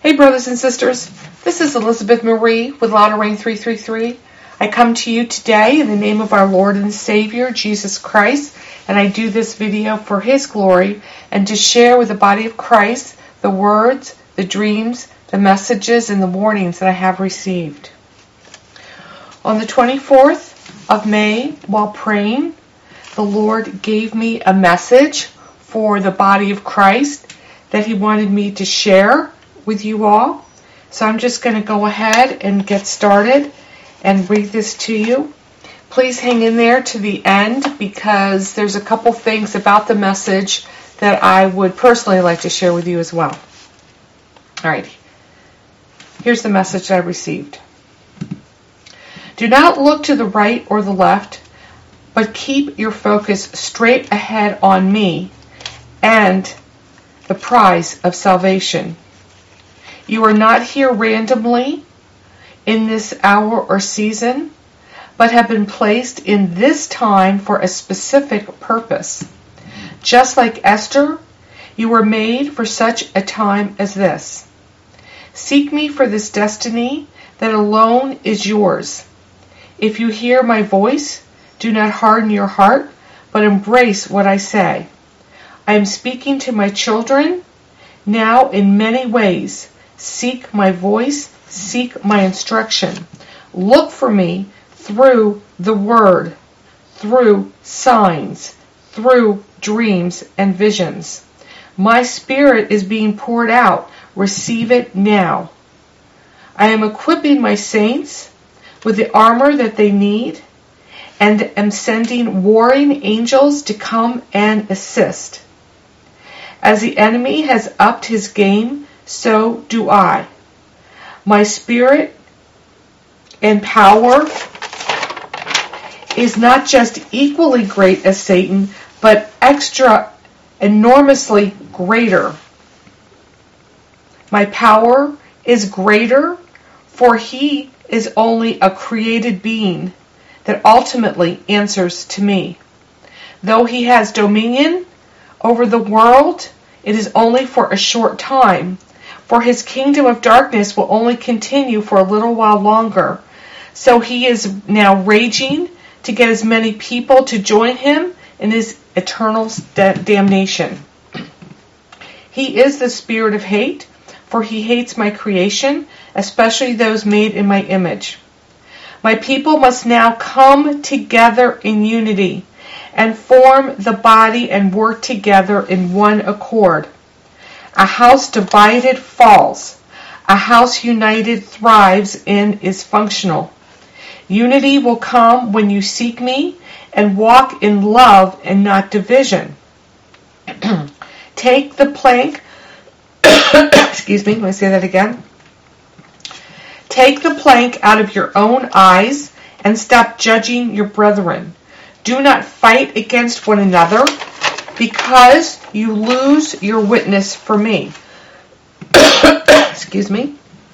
Hey brothers and sisters, this is Elizabeth Marie with Latter Rain 333. I come to you today in the name of our Lord and Savior, Jesus Christ, and I do this video for His glory and to share with the body of Christ the words, the dreams, the messages, and the warnings that I have received. On the 24th of May, while praying, the Lord gave me a message for the body of Christ that He wanted me to share with you all. So I'm just going to go ahead and get started and read this to you. Please hang in there to the end because there's a couple things about the message that I would personally like to share with you as well. Alright, here's the message I received. Do not look to the right or the left, but keep your focus straight ahead on me and the prize of salvation. You are not here randomly in this hour or season, but have been placed in this time for a specific purpose. Just like Esther, you were made for such a time as this. Seek me for this destiny that alone is yours. If you hear my voice, do not harden your heart, but embrace what I say. I am speaking to my children now in many ways. Seek my voice, seek my instruction. Look for me through the Word, through signs, through dreams and visions. My Spirit is being poured out. Receive it now. I am equipping my saints with the armor that they need and am sending warring angels to come and assist. As the enemy has upped his game, so do I. My spirit and power is not just equally great as Satan, but extra enormously greater. My power is greater, for he is only a created being that ultimately answers to me. Though he has dominion over the world, it is only for a short time. For his kingdom of darkness will only continue for a little while longer. So he is now raging to get as many people to join him in his eternal damnation. He is the spirit of hate, for he hates my creation, especially those made in my image. My people must now come together in unity and form the body and work together in one accord. A house divided falls. A house united thrives and is functional. Unity will come when you seek me and walk in love and not division. Take the plank, excuse me, let me say that again. Take the plank out of your own eyes and stop judging your brethren. Do not fight against one another, because you lose your witness for me. Excuse me.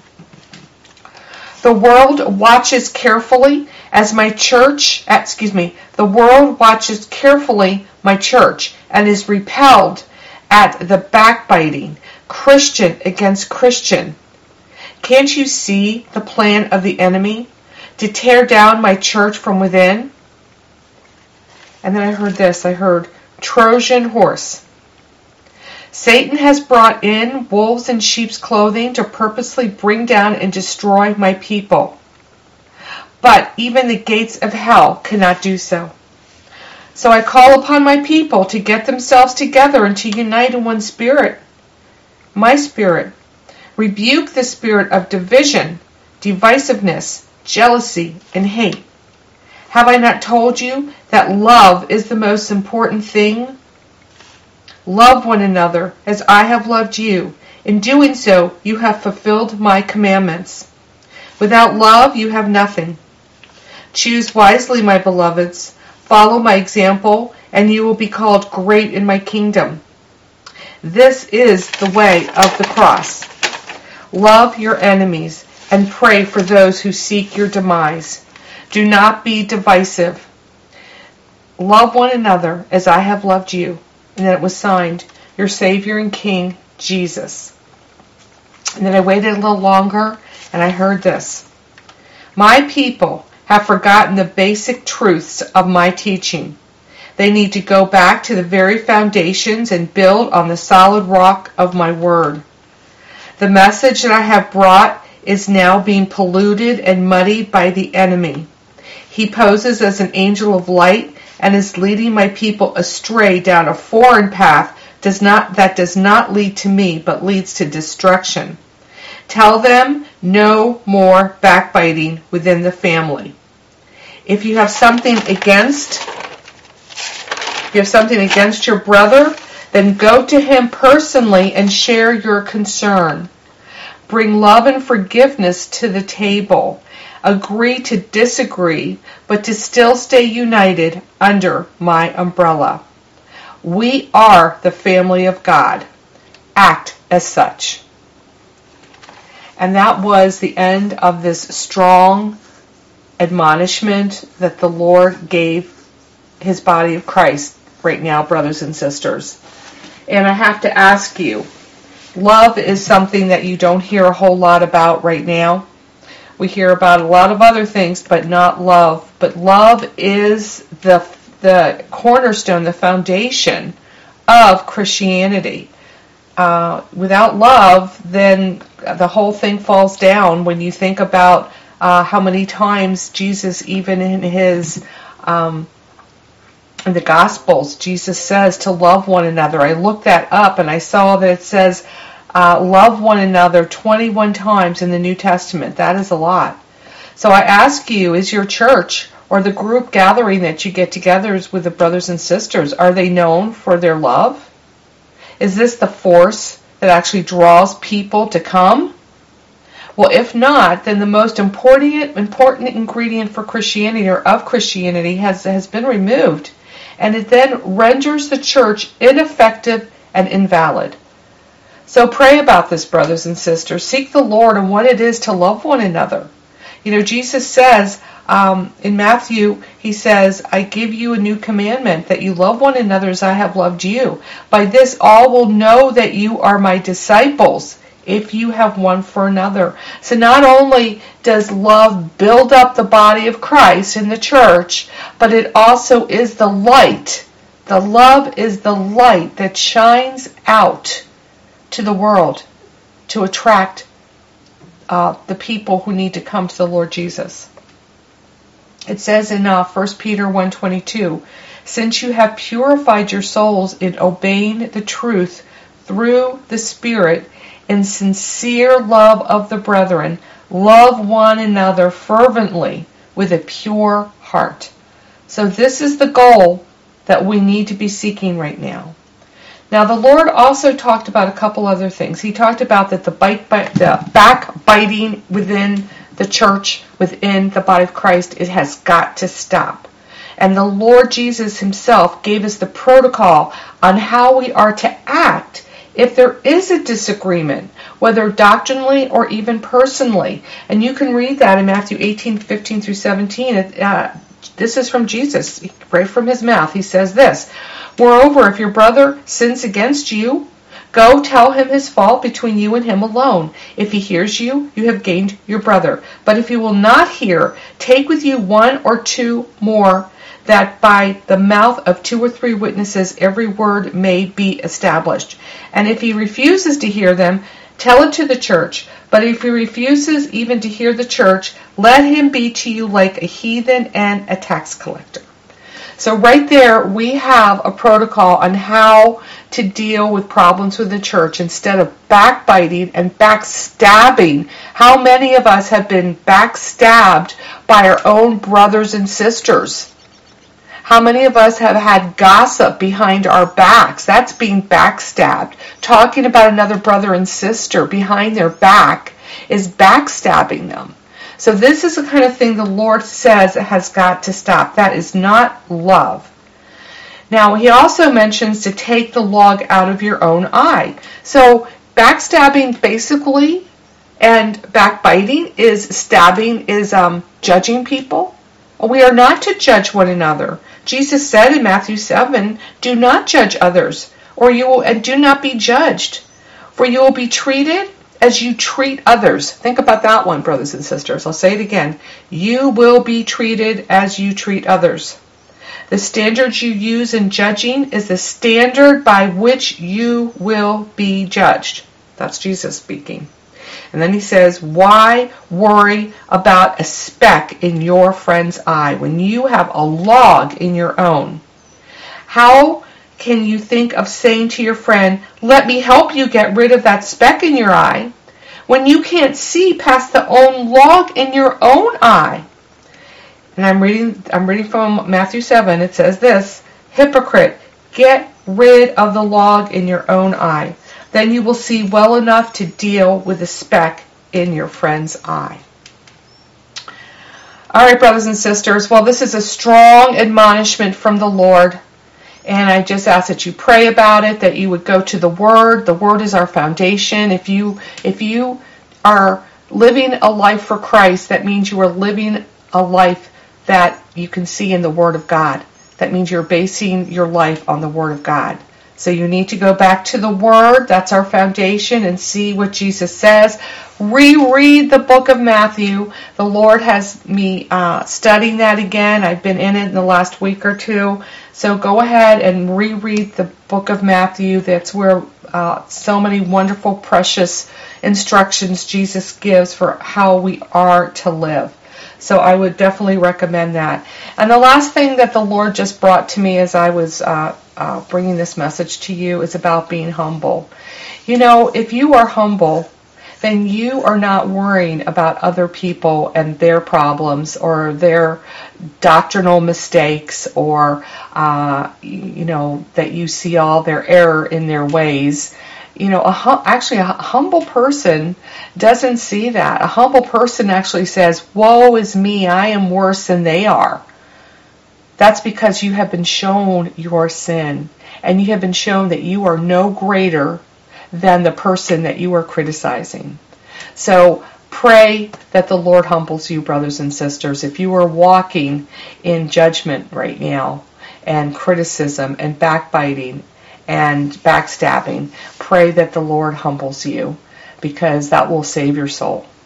The world watches carefully as my church, the world watches carefully my church and is repelled at the backbiting, Christian against Christian. Can't you see the plan of the enemy to tear down my church from within? And then I heard this, Trojan horse. Satan has brought in wolves in sheep's clothing to purposely bring down and destroy my people. But even the gates of hell cannot do so. So I call upon my people to get themselves together and to unite in one spirit. My spirit. Rebuke the spirit of division, divisiveness, jealousy, and hate. Have I not told you that love is the most important thing? Love one another as I have loved you. In doing so, you have fulfilled my commandments. Without love, you have nothing. Choose wisely, my beloveds. Follow my example, and you will be called great in my kingdom. This is the way of the cross. Love your enemies and pray for those who seek your demise. Do not be divisive. Love one another as I have loved you. And then it was signed, your Savior and King, Jesus. And then I waited a little longer, and I heard this. My people have forgotten the basic truths of my teaching. They need to go back to the very foundations and build on the solid rock of my word. The message that I have brought is now being polluted and muddied by the enemy. He poses as an angel of light and is leading my people astray down a foreign path that does not lead to me, but leads to destruction. Tell them no more backbiting within the family. If you have something against your brother, then go to him personally and share your concern. Bring love and forgiveness to the table. Agree to disagree, but to still stay united under my umbrella. We are the family of God. Act as such. And that was the end of this strong admonishment that the Lord gave his body of Christ right now, brothers and sisters. And I have to ask you, love is something that you don't hear a whole lot about right now. We hear about a lot of other things, but not love. But love is the cornerstone, the foundation of Christianity. Without love, then the whole thing falls down. When you think about how many times Jesus, even in his in the Gospels, Jesus says to love one another. I looked that up and I saw that it says love one another 21 times in the New Testament. That is a lot. So I ask you, is your church or the group gathering that you get together with the brothers and sisters, are they known for their love? Is this the force that actually draws people to come? Well, if not, then the most important ingredient for Christianity or of Christianity has been removed. And it then renders the church ineffective and invalid. So pray about this, brothers and sisters. Seek the Lord and what it is to love one another. You know, Jesus says in Matthew, he says, I give you a new commandment, that you love one another as I have loved you. By this all will know that you are my disciples, if you have one for another. So not only does love build up the body of Christ in the church, but it also is the light. The love is the light that shines out to the world to attract the people who need to come to the Lord Jesus. It says in 1 Peter 1:22, since you have purified your souls in obeying the truth through the Spirit, in sincere love of the brethren, love one another fervently with a pure heart. So this is the goal that we need to be seeking right now. Now the Lord also talked about a couple other things. He talked about that the backbiting within the church, within the body of Christ, it has got to stop. And the Lord Jesus himself gave us the protocol on how we are to act if there is a disagreement, whether doctrinally or even personally. And you can read that in Matthew 18:15 through 17. This is from Jesus, right from his mouth. He says this, moreover, if your brother sins against you, go tell him his fault between you and him alone. If he hears you, you have gained your brother. But if he will not hear, take with you one or two more, that by the mouth of 2 or 3 witnesses every word may be established. And if he refuses to hear them, tell it to the church. But if he refuses even to hear the church, let him be to you like a heathen and a tax collector. So right there we have a protocol on how to deal with problems with the church instead of backbiting and backstabbing. How many of us have been backstabbed by our own brothers and sisters? How many of us have had gossip behind our backs? That's being backstabbed. Talking about another brother and sister behind their back is backstabbing them. So this is the kind of thing the Lord says has got to stop. That is not love. Now, he also mentions to take the log out of your own eye. So backstabbing basically and backbiting is judging people. We are not to judge one another. Jesus said in Matthew 7, do not judge others, and do not be judged, for you will be treated as you treat others. Think about that one, brothers and sisters. I'll say it again. You will be treated as you treat others. The standards you use in judging is the standard by which you will be judged. That's Jesus speaking. And then he says, why worry about a speck in your friend's eye when you have a log in your own? How can you think of saying to your friend, let me help you get rid of that speck in your eye, when you can't see past the own log in your own eye? And I'm reading from Matthew 7. It says this, hypocrite, get rid of the log in your own eye. Then you will see well enough to deal with the speck in your friend's eye. All right, brothers and sisters. Well, this is a strong admonishment from the Lord. And I just ask that you pray about it, that you would go to the Word. The Word is our foundation. If you are living a life for Christ, that means you are living a life that you can see in the Word of God. That means you're basing your life on the Word of God. So you need to go back to the Word. That's our foundation, and see what Jesus says. Reread the book of Matthew. The Lord has me studying that again. I've been in it in the last week or two. So go ahead and reread the book of Matthew. That's where so many wonderful, precious instructions Jesus gives for how we are to live. So I would definitely recommend that. And the last thing that the Lord just brought to me as I was bringing this message to you is about being humble. You know, if you are humble, then you are not worrying about other people and their problems or their doctrinal mistakes, or that you see all their error in their ways. You know, actually a humble person doesn't see that. A humble person actually says, woe is me, I am worse than they are. That's because you have been shown your sin, and you have been shown that you are no greater than the person that you are criticizing. So pray that the Lord humbles you, brothers and sisters. If you are walking in judgment right now, and criticism, and backbiting, and backstabbing, pray that the Lord humbles you, because that will save your soul.